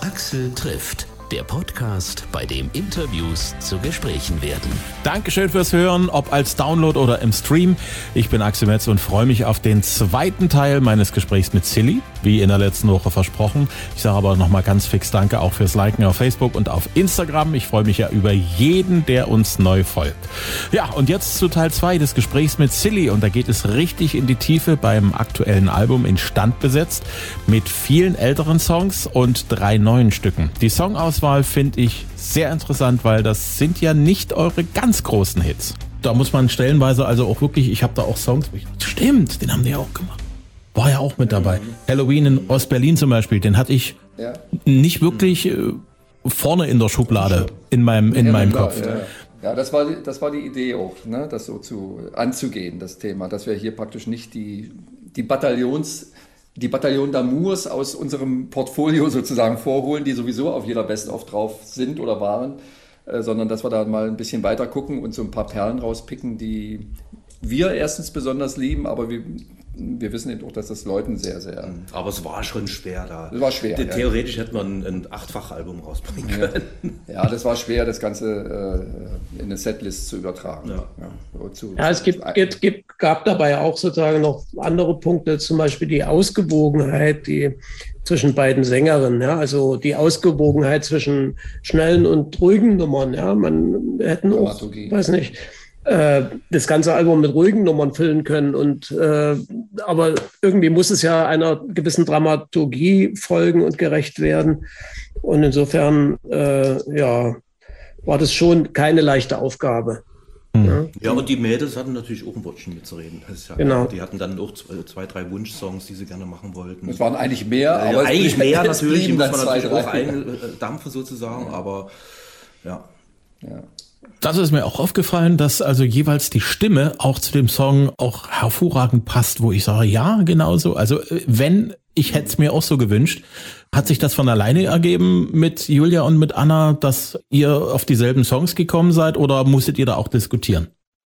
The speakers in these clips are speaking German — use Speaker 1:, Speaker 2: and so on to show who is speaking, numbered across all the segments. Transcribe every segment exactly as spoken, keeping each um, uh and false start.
Speaker 1: Axel trifft. Der Podcast, bei dem Interviews zu Gesprächen werden.
Speaker 2: Dankeschön fürs Hören, ob als Download oder im Stream. Ich bin Axel Metz und freue mich auf den zweiten Teil meines Gesprächs mit Silly, wie in der letzten Woche versprochen. Ich sage aber nochmal ganz fix Danke auch fürs Liken auf Facebook und auf Instagram. Ich freue mich ja über jeden, der uns neu folgt. Ja, und jetzt zu Teil zwei des Gesprächs mit Silly. Und da geht es richtig in die Tiefe beim aktuellen Album Instand besetzt mit vielen älteren Songs und drei neuen Stücken. Die Songauswahl finde ich sehr interessant, weil das sind ja nicht eure ganz großen Hits. Da muss man stellenweise also auch wirklich, ich habe da auch Songs, wo ich, stimmt, den haben die auch gemacht. War ja auch mit dabei. Mhm. Halloween in Ostberlin zum Beispiel, den hatte ich ja. nicht wirklich äh, vorne in der Schublade in meinem, in ja, meinem klar, Kopf.
Speaker 3: Ja. Ja, das war, das war die Idee auch, ne, das so zu anzugehen, das Thema, dass wir hier praktisch nicht die, die Bataillons die Bataillon d'Amours aus unserem Portfolio sozusagen vorholen, die sowieso auf jeder Best-of drauf sind oder waren, äh, sondern dass wir da mal ein bisschen weiter gucken und so ein paar Perlen rauspicken, die wir erstens besonders lieben, aber wir, wir wissen eben auch, dass das Leuten sehr, sehr...
Speaker 4: Aber es war schon schwer da.
Speaker 3: Es war schwer,
Speaker 4: The- Theoretisch ja. hätte man ein Achtfach-Album rausbringen können.
Speaker 3: Ja, das war schwer, das Ganze äh, in eine Setlist zu übertragen.
Speaker 5: Ja,
Speaker 3: ja, zu,
Speaker 5: ja es gibt, gibt, gibt, gab dabei auch sozusagen noch andere Punkte, zum Beispiel die Ausgewogenheit, die zwischen beiden Sängerinnen, ja, also die Ausgewogenheit zwischen schnellen und ruhigen Nummern, ja, man hätten auch, weiß nicht, das ganze Album mit ruhigen Nummern füllen können. Und äh, aber irgendwie muss es ja einer gewissen Dramaturgie folgen und gerecht werden. Und insofern äh, ja, war das schon keine leichte Aufgabe.
Speaker 4: Mhm. Ja. ja, und die Mädels hatten natürlich auch ein Wörtchen mitzureden. Das ist ja,
Speaker 5: genau.
Speaker 4: Die hatten dann auch zwei, zwei, drei Wunschsongs, die sie gerne machen wollten.
Speaker 3: Es waren eigentlich mehr,
Speaker 4: ja,
Speaker 3: aber
Speaker 4: eigentlich
Speaker 3: es
Speaker 4: mehr natürlich, muss man
Speaker 3: zwei,
Speaker 4: natürlich
Speaker 3: drei.
Speaker 4: auch eindampfen sozusagen, ja. aber ja.
Speaker 3: ja.
Speaker 2: Das ist mir auch aufgefallen, dass also jeweils die Stimme auch zu dem Song auch hervorragend passt, wo ich sage, ja, genau so. Also wenn, ich hätte es mir auch so gewünscht, hat sich das von alleine ergeben mit Julia und mit Anna, dass ihr auf dieselben Songs gekommen seid oder musstet ihr da auch diskutieren?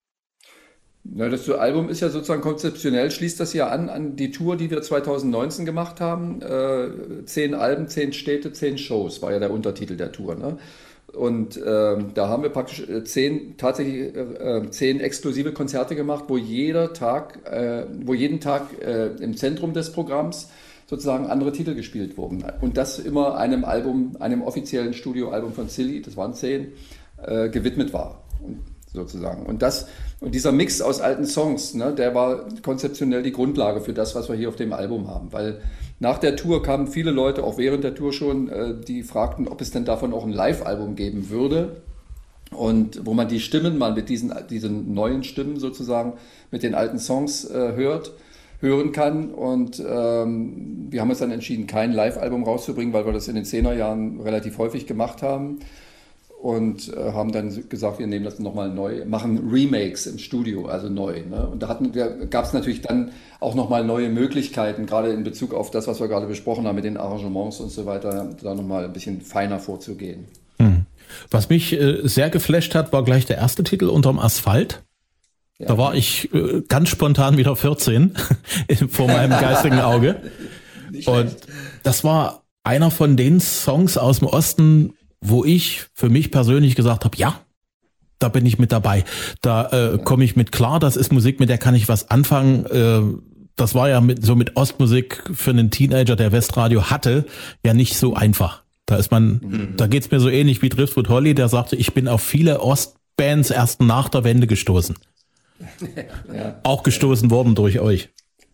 Speaker 3: Na, das Album ist ja sozusagen konzeptionell, schließt das ja an an die Tour, die wir zwanzig neunzehn gemacht haben. Äh, zehn Alben, zehn Städte, zehn Shows, war ja der Untertitel der Tour, ne? Und ähm, da haben wir praktisch zehn, tatsächlich äh, zehn exklusive Konzerte gemacht, wo jeder Tag, äh, wo jeden Tag äh, im Zentrum des Programms sozusagen andere Titel gespielt wurden. Und das immer einem Album, einem offiziellen Studioalbum von Silly, das waren zehn, äh, gewidmet war. Und, sozusagen. Und das, und dieser Mix aus alten Songs, ne, der war konzeptionell die Grundlage für das, was wir hier auf dem Album haben. Weil nach der Tour kamen viele Leute, auch während der Tour schon, die fragten, ob es denn davon auch ein Live-Album geben würde. Und wo man die Stimmen mal mit diesen, diesen neuen Stimmen sozusagen, mit den alten Songs äh, hört, hören kann. Und ähm, wir haben uns dann entschieden, kein Live-Album rauszubringen, weil wir das in den Zehnerjahren relativ häufig gemacht haben. Und äh, haben dann gesagt, wir nehmen das nochmal neu, machen Remakes im Studio, also neu. Ne? Und da, hatten, da gab es natürlich dann auch nochmal neue Möglichkeiten, gerade in Bezug auf das, was wir gerade besprochen haben mit den Arrangements und so weiter, da nochmal ein bisschen feiner vorzugehen.
Speaker 2: Hm. Was mich äh, sehr geflasht hat, war gleich der erste Titel, Unterm Asphalt. Ja. Da war ich äh, ganz spontan wieder vierzehn vor meinem geistigen Auge. Und das war einer von den Songs aus dem Osten, wo ich für mich persönlich gesagt habe, ja, da bin ich mit dabei. Da äh, komme ich mit klar, das ist Musik, mit der kann ich was anfangen. Äh, das war ja mit, so mit Ostmusik für einen Teenager, der Westradio hatte, ja nicht so einfach. Da ist man, mhm. da geht's mir so ähnlich wie Driftwood Holly, der sagte, ich bin auf viele Ostbands erst nach der Wende gestoßen. Ja. Auch gestoßen worden durch euch.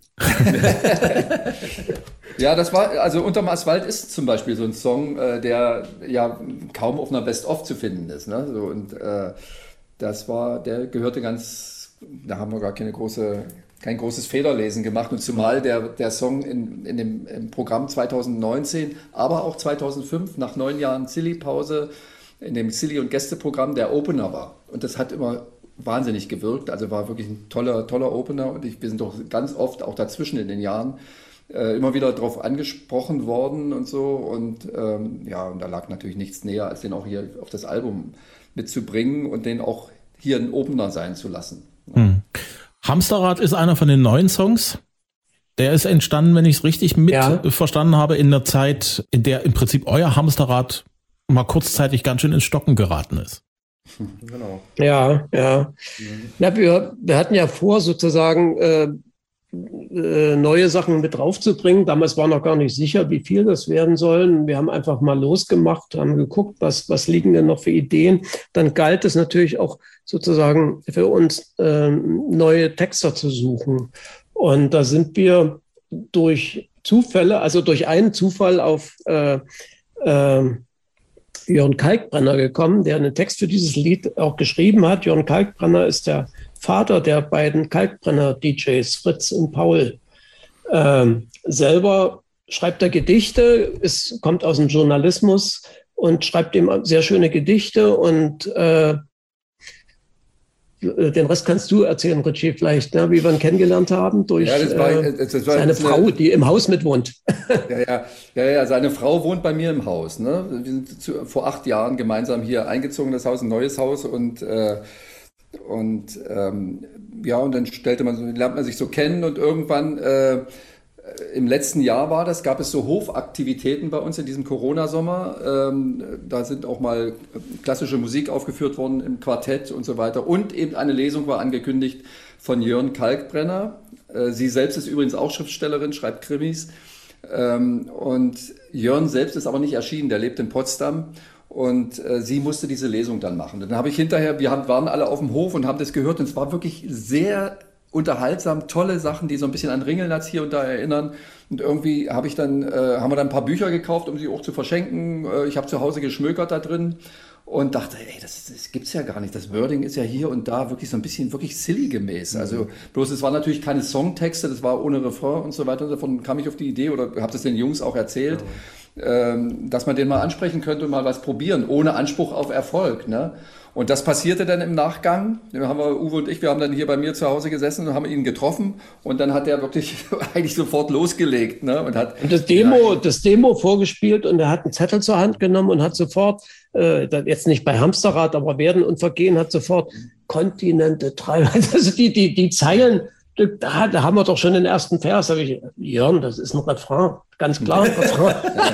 Speaker 3: Ja, das war, also Unterm Asphalt ist zum Beispiel so ein Song, äh, der ja kaum auf einer Best-of zu finden ist. Ne? So, und äh, das war, der gehörte ganz, da haben wir gar keine große, kein großes Federlesen gemacht. Und zumal der, der Song in, in dem im Programm zwanzig neunzehn, aber auch zweitausendfünf, nach neun Jahren Silly-Pause, in dem Silly- und Gästeprogramm der Opener war. Und das hat immer wahnsinnig gewirkt, also war wirklich ein toller, toller Opener. Und ich, wir sind doch ganz oft auch dazwischen in den Jahren Äh, immer wieder darauf angesprochen worden und so. Und ähm, ja, und da lag natürlich nichts näher, als den auch hier auf das Album mitzubringen und den auch hier ein Opener sein zu lassen.
Speaker 2: Hm. Hamsterrad ist einer von den neuen Songs. Der ist entstanden, wenn ich es richtig mit
Speaker 5: Ja.
Speaker 2: verstanden habe, in der Zeit, in der im Prinzip euer Hamsterrad mal kurzzeitig ganz schön ins Stocken geraten ist.
Speaker 3: Genau.
Speaker 5: Ja, ja. ja wir, wir hatten ja vor, sozusagen äh, äh, neue Sachen mit draufzubringen. Damals war noch gar nicht sicher, wie viel das werden sollen. Wir haben einfach mal losgemacht, haben geguckt, was, was liegen denn noch für Ideen. Dann galt es natürlich auch sozusagen für uns, äh, neue Texter zu suchen. Und da sind wir durch Zufälle, also durch einen Zufall auf äh, äh, Jörn Kalkbrenner gekommen, der einen Text für dieses Lied auch geschrieben hat. Jörn Kalkbrenner ist der Vater der beiden Kalkbrenner-D Js, Fritz und Paul. Ähm, selber schreibt er Gedichte, ist, kommt aus dem Journalismus und schreibt eben sehr schöne Gedichte. Und äh, den Rest kannst du erzählen, Richie, vielleicht, ne, wie wir ihn kennengelernt haben, durch
Speaker 3: Ja, das war,
Speaker 5: äh,
Speaker 3: das war
Speaker 5: seine
Speaker 3: eine-
Speaker 5: Frau, die im Haus mitwohnt.
Speaker 3: Ja, ja, ja, ja, seine Frau wohnt bei mir im Haus. Ne? Wir sind zu, vor acht Jahren gemeinsam hier eingezogen, das Haus, ein neues Haus und äh, und ähm, ja, und dann stellte man so, lernt man sich so kennen und irgendwann äh, im letzten Jahr war das, gab es so Hofaktivitäten bei uns in diesem Corona-Sommer. Ähm, da sind auch mal klassische Musik aufgeführt worden im Quartett und so weiter. Und eben eine Lesung war angekündigt von Jörn Kalkbrenner. Äh, sie selbst ist übrigens auch Schriftstellerin, schreibt Krimis. Ähm, und Jörn selbst ist aber nicht erschienen, der lebt in Potsdam. Und äh, sie musste diese Lesung dann machen. Dann habe ich hinterher, wir haben, waren alle auf dem Hof und haben das gehört. Und es war wirklich sehr unterhaltsam, tolle Sachen, die so ein bisschen an Ringelnatz hier und da erinnern. Und irgendwie habe ich dann, äh, haben wir dann ein paar Bücher gekauft, um sie auch zu verschenken. Äh, ich habe zu Hause geschmökert da drin und dachte, ey, das, das gibt's ja gar nicht. Das Wording ist ja hier und da wirklich so ein bisschen wirklich silly gemäß. Also bloß es waren natürlich keine Songtexte, das war ohne Refrain und so weiter. Und davon kam ich auf die Idee oder habe das den Jungs auch erzählt, ja. ähm, dass man den mal ansprechen könnte und mal was probieren, ohne Anspruch auf Erfolg, ne? Und das passierte dann im Nachgang. Da haben wir, Uwe und ich, wir haben dann hier bei mir zu Hause gesessen und haben ihn getroffen. Und dann hat er wirklich eigentlich sofort losgelegt. Ne? Und hat
Speaker 5: Und das Demo, das Demo vorgespielt und er hat einen Zettel zur Hand genommen und hat sofort, äh, jetzt nicht bei Hamsterrad, aber Werden und Vergehen, hat sofort Kontinente, drei, also die, die, die Zeilen, da, da haben wir doch schon den ersten Vers. Da habe ich, Jörn, das ist ein Refrain, ganz klar ein Refrain.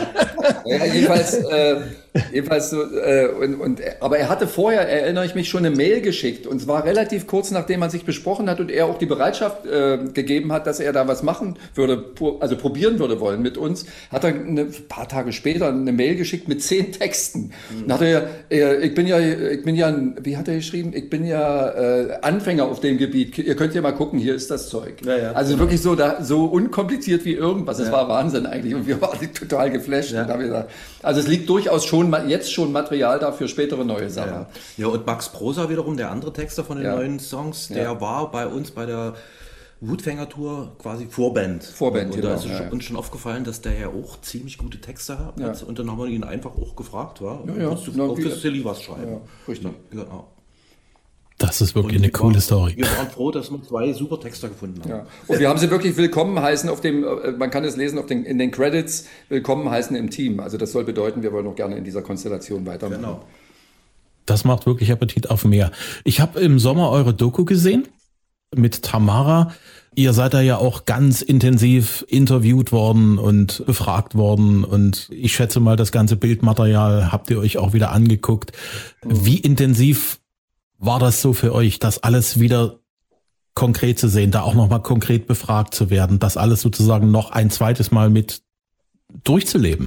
Speaker 3: Ja, jedenfalls, äh, jedenfalls so, äh, und, und, aber er hatte vorher, erinnere ich mich, schon eine Mail geschickt und zwar relativ kurz nachdem man sich besprochen hat und er auch die Bereitschaft äh, gegeben hat, dass er da was machen würde, also probieren würde wollen mit uns, hat er ein paar Tage später eine Mail geschickt mit zehn Texten. Mhm. Hat er, äh, ich bin ja, ich bin ja, wie hat er geschrieben? Ich bin ja äh, Anfänger auf dem Gebiet. Ihr könnt ja mal gucken, hier ist das Zeug. Ja, ja. Also wirklich so, da, so unkompliziert wie irgendwas. Das ja. war Wahnsinn eigentlich und wir waren total geflasht. Ja. Und gesagt, also es liegt durchaus schon jetzt schon Material da für spätere neue Sachen.
Speaker 4: Ja, ja. ja und Max Prosa wiederum, der andere Texter von den ja. neuen Songs, der ja. war bei uns bei der Wutfänger-Tour quasi Vorband.
Speaker 3: Vorband,
Speaker 4: und, und
Speaker 3: genau.
Speaker 4: da ist
Speaker 3: ja,
Speaker 4: uns schon aufgefallen, dass der ja auch ziemlich gute Texte hat. Ja. Und dann haben wir ihn einfach auch gefragt, war,
Speaker 3: ja, ja.
Speaker 4: willst du
Speaker 3: Na,
Speaker 4: auch für Silly was schreiben?
Speaker 3: Ja, richtig.
Speaker 4: Genau.
Speaker 2: Das ist wirklich eine coole
Speaker 4: waren,
Speaker 2: Story.
Speaker 4: Wir waren froh, dass wir zwei super Texter gefunden haben.
Speaker 3: Ja. Und wir haben sie wirklich willkommen heißen auf dem, man kann es lesen auf den, in den Credits, willkommen heißen im Team. Also das soll bedeuten, wir wollen auch gerne in dieser Konstellation weitermachen.
Speaker 4: Genau.
Speaker 2: Das macht wirklich Appetit auf mehr. Ich habe im Sommer eure Doku gesehen mit Tamara. Ihr seid da ja auch ganz intensiv interviewt worden und befragt worden und ich schätze mal, das ganze Bildmaterial habt ihr euch auch wieder angeguckt. Mhm. Wie intensiv war das so für euch, das alles wieder konkret zu sehen, da auch nochmal konkret befragt zu werden, das alles sozusagen noch ein zweites Mal mit durchzuleben?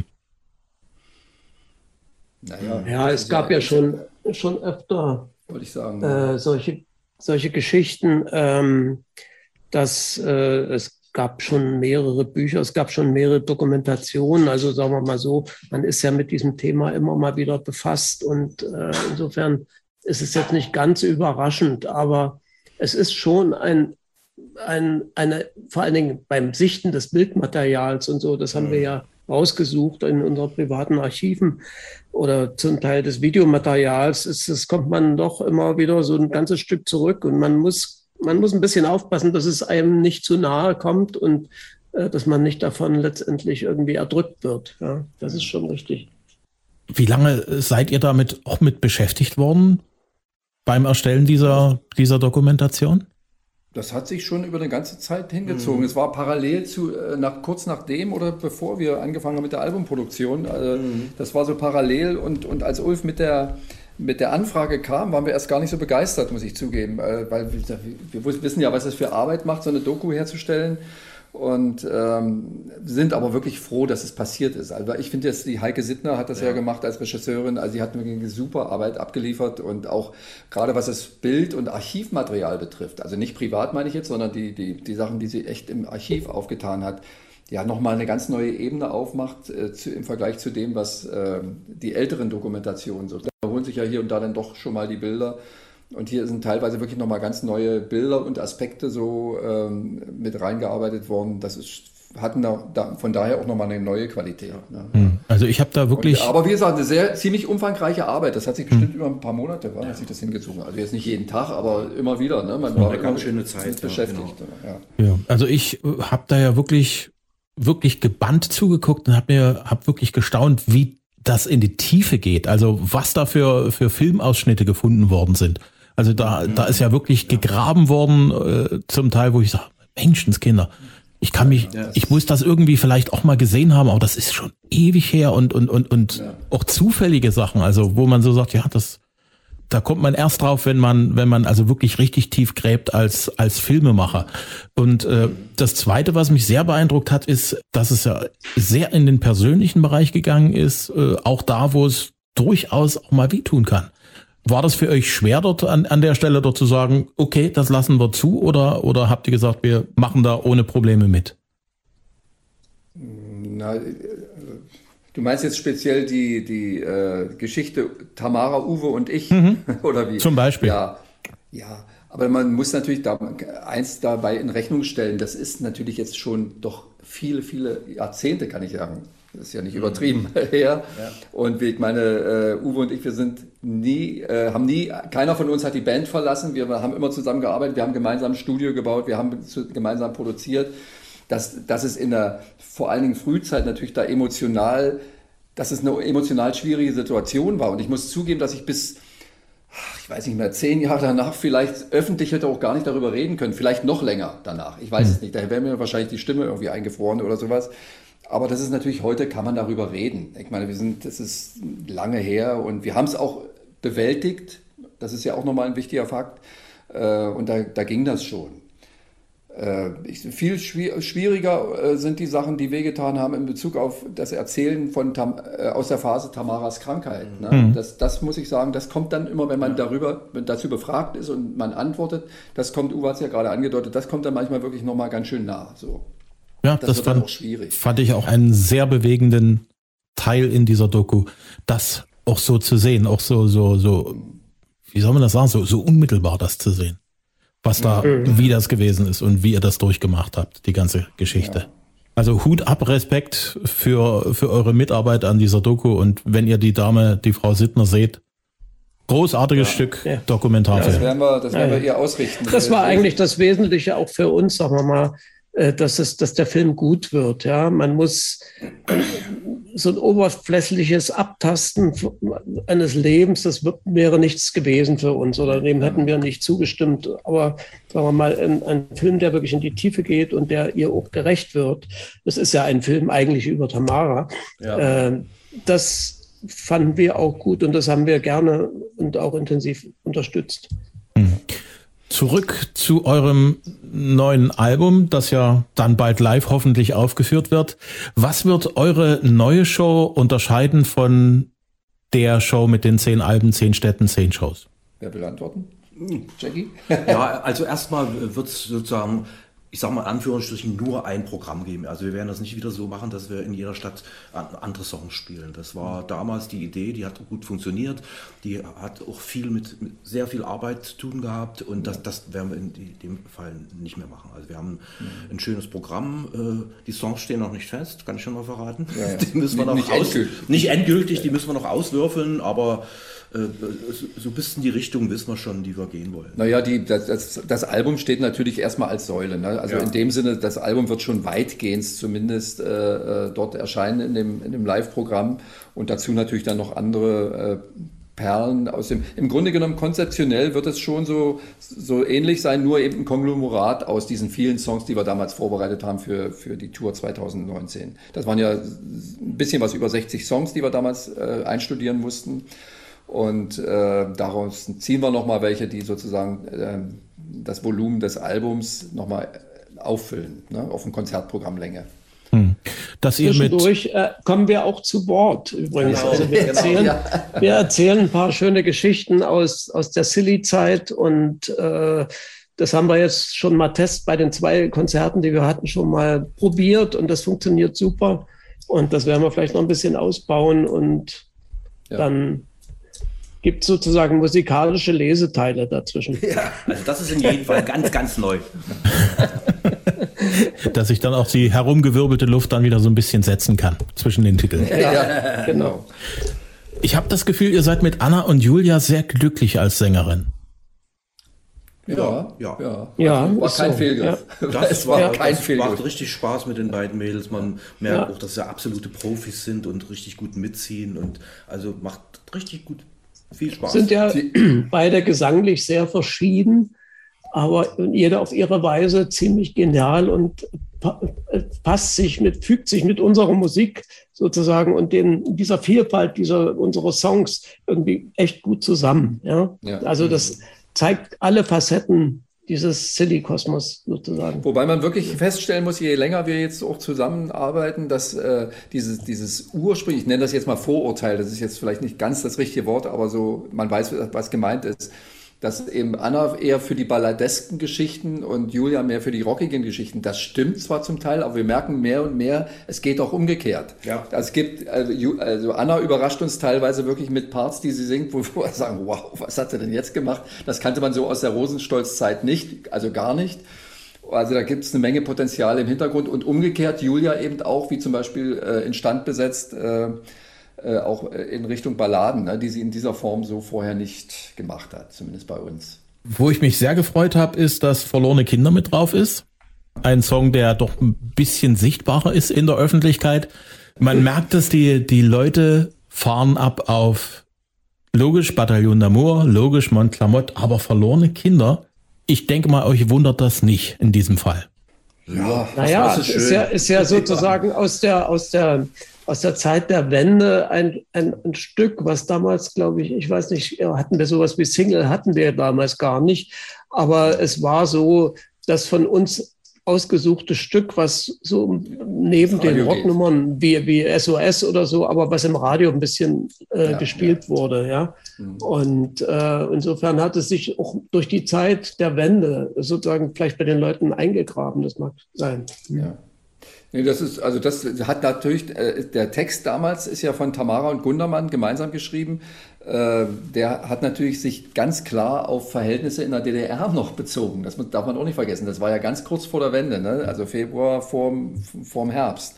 Speaker 3: Naja,
Speaker 5: ja, es gab ja schon, schon öfter
Speaker 3: wollte ich sagen,
Speaker 5: äh, solche, solche Geschichten, ähm, dass äh, es gab schon mehrere Bücher, es gab schon mehrere Dokumentationen, also sagen wir mal so, man ist ja mit diesem Thema immer mal wieder befasst und äh, insofern ist es jetzt nicht ganz überraschend, aber es ist schon ein, ein, eine, vor allen Dingen beim Sichten des Bildmaterials und so, das haben wir ja rausgesucht in unseren privaten Archiven oder zum Teil des Videomaterials, ist, das kommt man doch immer wieder so ein ganzes Stück zurück und man muss, man muss ein bisschen aufpassen, dass es einem nicht zu nahe kommt und äh, dass man nicht davon letztendlich irgendwie erdrückt wird. Ja, das ist schon richtig.
Speaker 2: Wie lange seid ihr damit auch mit beschäftigt worden beim Erstellen dieser, dieser Dokumentation?
Speaker 3: Das hat sich schon über eine ganze Zeit hingezogen. Mhm. Es war parallel zu, nach, kurz nachdem oder bevor wir angefangen haben mit der Albumproduktion. Also mhm. Das war so parallel und, und als Ulf mit der, mit der Anfrage kam, waren wir erst gar nicht so begeistert, muss ich zugeben. Weil wir, wir wissen ja, was das für Arbeit macht, so eine Doku herzustellen. Und ähm, sind aber wirklich froh, dass es passiert ist. Also ich finde jetzt, die Heike Sittner hat das ja. ja gemacht als Regisseurin. Also sie hat eine super Arbeit abgeliefert und auch gerade was das Bild- und Archivmaterial betrifft. Also nicht privat meine ich jetzt, sondern die, die, die Sachen, die sie echt im Archiv aufgetan hat, ja nochmal eine ganz neue Ebene aufmacht äh, zu, im Vergleich zu dem, was äh, die älteren Dokumentationen so. Da holen sich ja hier und da dann doch schon mal die Bilder. Und hier sind teilweise wirklich nochmal ganz neue Bilder und Aspekte so ähm, mit reingearbeitet worden. Das ist, hatten da, da von daher auch nochmal eine neue Qualität. Ne?
Speaker 2: Also ich habe da wirklich...
Speaker 3: Und, aber wie gesagt, eine sehr ziemlich umfangreiche Arbeit. Das hat sich bestimmt hm. über ein paar Monate war, ja. hat sich das hingezogen. Also jetzt nicht jeden Tag, aber immer wieder. Ne? Man war
Speaker 4: eine ganz schöne Zeit
Speaker 3: beschäftigt.
Speaker 2: Ja, genau. ja. Also ich habe da ja wirklich, wirklich gebannt zugeguckt und habe mir hab wirklich gestaunt, wie das in die Tiefe geht. Also was da für, für Filmausschnitte gefunden worden sind. Also da, da ist ja wirklich gegraben worden, äh, zum Teil, wo ich sage, Menschenskinder, ich kann mich, ja, ich muss das irgendwie vielleicht auch mal gesehen haben, aber das ist schon ewig her und, und, und, und ja. auch zufällige Sachen, also wo man so sagt, ja, das, da kommt man erst drauf, wenn man, wenn man also wirklich richtig tief gräbt als, als Filmemacher. Und äh, das Zweite, was mich sehr beeindruckt hat, ist, dass es ja sehr in den persönlichen Bereich gegangen ist, äh, auch da, wo es durchaus auch mal wehtun kann. War das für euch schwer, dort an, an der Stelle dort zu sagen, okay, das lassen wir zu, oder, oder habt ihr gesagt, wir machen da ohne Probleme mit?
Speaker 3: Na, du meinst jetzt speziell die, die äh, Geschichte Tamara, Uwe und ich, mhm. oder wie?
Speaker 2: Zum Beispiel.
Speaker 3: Ja, ja, aber man muss natürlich da, eins dabei in Rechnung stellen, das ist natürlich jetzt schon doch viele, viele Jahrzehnte, kann ich sagen. Das ist ja nicht übertrieben mhm. her. Ja. Und wie ich meine, äh, Uwe und ich, wir sind nie, äh, haben nie, keiner von uns hat die Band verlassen. Wir haben immer zusammen gearbeitet, wir haben gemeinsam ein Studio gebaut, wir haben zu, gemeinsam produziert. Dass, dass es in der vor allen Dingen Frühzeit natürlich da emotional, dass es eine emotional schwierige Situation war. Und ich muss zugeben, dass ich bis, ich weiß nicht mehr, zehn Jahre danach vielleicht öffentlich hätte auch gar nicht darüber reden können. Vielleicht noch länger danach. Ich weiß mhm. es nicht. Daher wäre mir wahrscheinlich die Stimme irgendwie eingefroren oder sowas. Aber das ist natürlich, heute kann man darüber reden. Ich meine, wir sind, das ist lange her und wir haben es auch bewältigt. Das ist ja auch nochmal ein wichtiger Fakt. Und da, da ging das schon. Viel schwieriger sind die Sachen, die wehgetan haben in Bezug auf das Erzählen von Tam, aus der Phase Tamaras Krankheit. Ne? Mhm. Das, das muss ich sagen, das kommt dann immer, wenn man darüber dazu befragt ist und man antwortet. Das kommt, Uwe hat es ja gerade angedeutet, das kommt dann manchmal wirklich nochmal ganz schön nah. So.
Speaker 2: Ja, das, das fand, auch schwierig. fand ich auch einen sehr bewegenden Teil in dieser Doku, das auch so zu sehen, auch so, so, so, wie soll man das sagen, so, so unmittelbar das zu sehen, was da, mhm. wie das gewesen ist und wie ihr das durchgemacht habt, die ganze Geschichte. Ja. Also Hut ab, Respekt für, für eure Mitarbeit an dieser Doku, und wenn ihr die Dame, die Frau Sittner seht, großartiges ja. Stück ja. Dokumentarfilm.
Speaker 3: Ja, das werden wir, das werden wir ihr ausrichten.
Speaker 5: Das war eigentlich das Wesentliche auch für uns, sagen wir mal, dass es, dass der Film gut wird. Ja, man muss so ein oberflächliches Abtasten eines Lebens, das wird, wäre nichts gewesen für uns, oder dem hätten wir nicht zugestimmt. Aber sagen wir mal, ein, ein Film, der wirklich in die Tiefe geht und der ihr auch gerecht wird. Das ist ja ein Film eigentlich über Tamara. Ja. Äh, das fanden wir auch gut und das haben wir gerne und auch intensiv unterstützt.
Speaker 2: Mhm. Zurück zu eurem neuen Album, das ja dann bald live hoffentlich aufgeführt wird. Was wird eure neue Show unterscheiden von der Show mit den zehn Alben, zehn Städten, zehn Shows?
Speaker 3: Wer will antworten?
Speaker 4: Jackie? Ja, also erstmal wird es sozusagen, ich sag mal in Anführungsstrichen, nur ein Programm geben. Also wir werden das nicht wieder so machen, dass wir in jeder Stadt andere Songs spielen. Das war damals die Idee, die hat gut funktioniert. Die hat auch viel mit, mit sehr viel Arbeit zu tun gehabt, und das, das werden wir in dem Fall nicht mehr machen. Also wir haben mhm. ein schönes Programm. Die Songs stehen noch nicht fest, kann ich schon mal verraten. Ja, ja. Die müssen wir noch nicht, aus, endgültig. nicht endgültig, die müssen wir noch auswürfeln, aber so ein bisschen die Richtung wissen wir schon, die wir gehen wollen.
Speaker 3: Naja, die, das, das Album steht natürlich erstmal als Säule. Ne? Also ja. in dem Sinne, das Album wird schon weitgehend zumindest äh, dort erscheinen in dem, in dem Live-Programm, und dazu natürlich dann noch andere äh, Perlen aus dem, im Grunde genommen konzeptionell wird es schon so, so ähnlich sein, nur eben ein Konglomerat aus diesen vielen Songs, die wir damals vorbereitet haben für, für die Tour zwanzig neunzehn. Das waren ja ein bisschen was über sechzig Songs, die wir damals äh, einstudieren mussten. Und äh, daraus ziehen wir nochmal welche, die sozusagen äh, das Volumen des Albums nochmal auffüllen, ne, auf ein Konzertprogrammlänge.
Speaker 2: Hm. Dass ihr
Speaker 5: Zwischendurch äh, kommen wir auch zu Wort übrigens.
Speaker 3: Genau.
Speaker 5: Also wir erzählen,
Speaker 3: Genau, ja.
Speaker 5: wir erzählen ein paar schöne Geschichten aus, aus der Silly-Zeit und äh, das haben wir jetzt schon mal Test bei den zwei Konzerten, die wir hatten, schon mal probiert und das funktioniert super und das werden wir vielleicht noch ein bisschen ausbauen und ja. Dann gibt es sozusagen musikalische Leseteile dazwischen.
Speaker 4: Ja, also das ist in jedem Fall ganz, ganz neu.
Speaker 2: Dass sich dann auch die herumgewirbelte Luft dann wieder so ein bisschen setzen kann zwischen den Titeln.
Speaker 5: Ja, ja, genau.
Speaker 2: Ich habe das Gefühl, ihr seid mit Anna und Julia sehr glücklich als Sängerin.
Speaker 3: Ja,
Speaker 4: ja,
Speaker 3: ja.
Speaker 5: ja
Speaker 3: war kein
Speaker 5: so.
Speaker 3: Fehlgriff.
Speaker 4: Ja. Das
Speaker 3: es war
Speaker 4: ja,
Speaker 3: kein
Speaker 4: das
Speaker 3: Fehlgriff.
Speaker 4: macht richtig Spaß mit den beiden Mädels. Man merkt
Speaker 5: ja.
Speaker 4: auch, dass sie absolute Profis sind und richtig gut mitziehen und also macht richtig gut viel Spaß.
Speaker 5: Sind ja beide gesanglich sehr verschieden, aber jeder auf ihre Weise ziemlich genial und passt sich mit, fügt sich mit unserer Musik sozusagen und den, dieser Vielfalt dieser unserer Songs irgendwie echt gut zusammen. Ja?
Speaker 3: Ja.
Speaker 5: Also das zeigt alle Facetten dieses Silly-Kosmos sozusagen.
Speaker 3: Wobei man wirklich feststellen muss, je länger wir jetzt auch zusammenarbeiten, dass äh, dieses, dieses ursprünglich, ich nenne das jetzt mal Vorurteil, das ist jetzt vielleicht nicht ganz das richtige Wort, aber so, man weiß, was gemeint ist, dass eben Anna eher für die balladesken Geschichten und Julia mehr für die rockigen Geschichten. Das stimmt zwar zum Teil, aber wir merken mehr und mehr, es geht auch umgekehrt. Ja. Also es gibt, also, also Anna überrascht uns teilweise wirklich mit Parts, die sie singt, wo wir sagen, wow, was hat sie denn jetzt gemacht? Das kannte man so aus der Rosenstolz-Zeit nicht, also gar nicht. Also da gibt es eine Menge Potenzial im Hintergrund und umgekehrt Julia eben auch, wie zum Beispiel äh, instand besetzt, äh, Äh, auch in Richtung Balladen, ne, die sie in dieser Form so vorher nicht gemacht hat, zumindest bei uns.
Speaker 2: Wo ich mich sehr gefreut habe, ist, dass Verlorene Kinder mit drauf ist. Ein Song, der doch ein bisschen sichtbarer ist in der Öffentlichkeit. Man merkt, dass die, die Leute fahren ab auf logisch Bataillon d'Amour, logisch Montclamotte, aber Verlorene Kinder, ich denke mal, euch wundert das nicht in diesem Fall.
Speaker 3: Ja,
Speaker 5: naja, es ist ja, ist ja sozusagen aus der, aus der aus der Zeit der Wende ein, ein, ein Stück, was damals, glaube ich, ich weiß nicht, hatten wir sowas wie Single, hatten wir damals gar nicht, aber es war so, das von uns ausgesuchte Stück, was so neben den Rocknummern wie, wie S O S oder so, aber was im Radio ein bisschen äh, ja, gespielt ja. wurde, ja. Mhm. Und äh, insofern hat es sich auch durch die Zeit der Wende sozusagen vielleicht bei den Leuten eingegraben, das mag sein.
Speaker 3: Ja. Nee, das ist, also das hat natürlich, äh, der Text damals ist ja von Tamara und Gundermann gemeinsam geschrieben. Äh, der hat natürlich sich ganz klar auf Verhältnisse in der D D R noch bezogen. Das darf man auch nicht vergessen. Das war ja ganz kurz vor der Wende, ne? Also Februar vorm, vorm Herbst.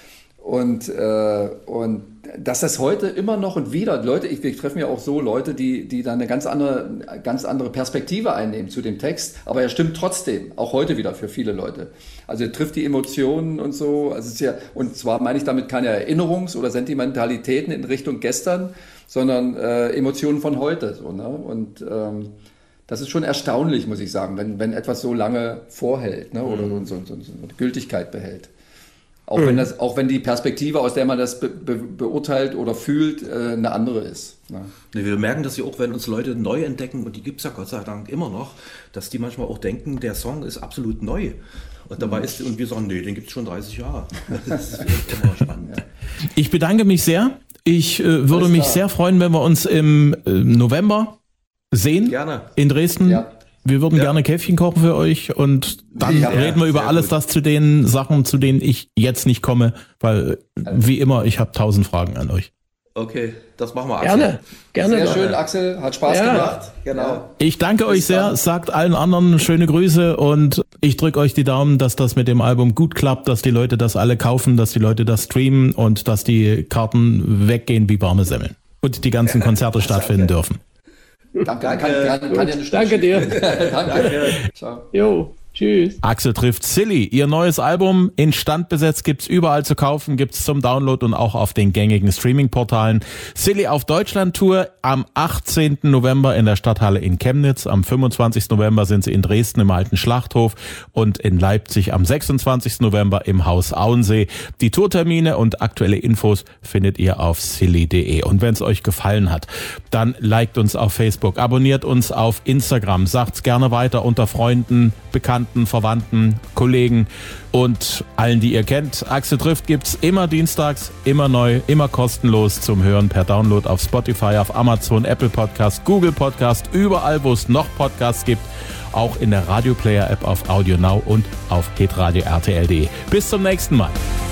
Speaker 3: Und, äh, und dass das heute immer noch und wieder Leute, ich, wir treffen ja auch so Leute, die, die dann eine ganz andere, ganz andere Perspektive einnehmen zu dem Text, aber er stimmt trotzdem, auch heute wieder für viele Leute. Also er trifft die Emotionen und so, also es ist ja, und zwar meine ich damit keine Erinnerungs- oder Sentimentalitäten in Richtung gestern, sondern äh, Emotionen von heute. So, ne? Und ähm, das ist schon erstaunlich, muss ich sagen, wenn, wenn etwas so lange vorhält, ne? Oder so, so, so, so eine Gültigkeit behält. Auch, mhm. wenn das, auch wenn die Perspektive, aus der man das be, be, beurteilt oder fühlt, äh, eine andere ist. Ne?
Speaker 4: Wir merken das ja auch, wenn uns Leute neu entdecken, und die gibt es ja Gott sei Dank immer noch, dass die manchmal auch denken, der Song ist absolut neu. Und dabei ist, und wir sagen, nee, den gibt es schon dreißig Jahre. Das ist immer spannend.
Speaker 2: Ja. Ich bedanke mich sehr. Ich äh, würde mich sehr freuen, wenn wir uns im äh, November sehen.
Speaker 4: Gerne.
Speaker 2: In Dresden. Ja. Wir würden ja. gerne Käffchen kochen für euch und dann ja, reden wir über alles gut. Das zu den Sachen, zu denen ich jetzt nicht komme, weil wie immer, ich habe tausend Fragen an euch.
Speaker 4: Okay, das machen wir, Axel.
Speaker 5: Gerne, gerne.
Speaker 3: Sehr
Speaker 5: doch.
Speaker 3: schön, Axel, hat Spaß ja. gemacht.
Speaker 4: Genau.
Speaker 2: Ich danke Bis euch sehr, dann. Sagt allen anderen schöne Grüße und ich drücke euch die Daumen, dass das mit dem Album gut klappt, dass die Leute das alle kaufen, dass die Leute das streamen und dass die Karten weggehen wie warme Semmeln und die ganzen Konzerte stattfinden dürfen.
Speaker 3: Danke, kann, kann, kann ja
Speaker 5: Danke dir.
Speaker 3: Danke. Ciao.
Speaker 5: Jo. Tschüss.
Speaker 2: Axel trifft Silly. Ihr neues Album Instand besetzt gibt's überall zu kaufen, gibt's zum Download und auch auf den gängigen Streaming-Portalen. Silly auf Deutschland-Tour am achtzehnten November in der Stadthalle in Chemnitz. Am fünfundzwanzigsten November sind sie in Dresden im Alten Schlachthof und in Leipzig am sechsundzwanzigsten November im Haus Auensee. Die Tourtermine und aktuelle Infos findet ihr auf silly punkt de. Und wenn es euch gefallen hat, dann liked uns auf Facebook, abonniert uns auf Instagram, sagt's gerne weiter unter Freunden, Bekannten, Verwandten, Kollegen und allen, die ihr kennt. Axel trifft gibt's immer dienstags, immer neu, immer kostenlos zum Hören per Download auf Spotify, auf Amazon, Apple Podcast, Google Podcast, überall, wo es noch Podcasts gibt, auch in der Radio Player App auf Audio Now und auf hitradio punkt r t l punkt de. Bis zum nächsten Mal.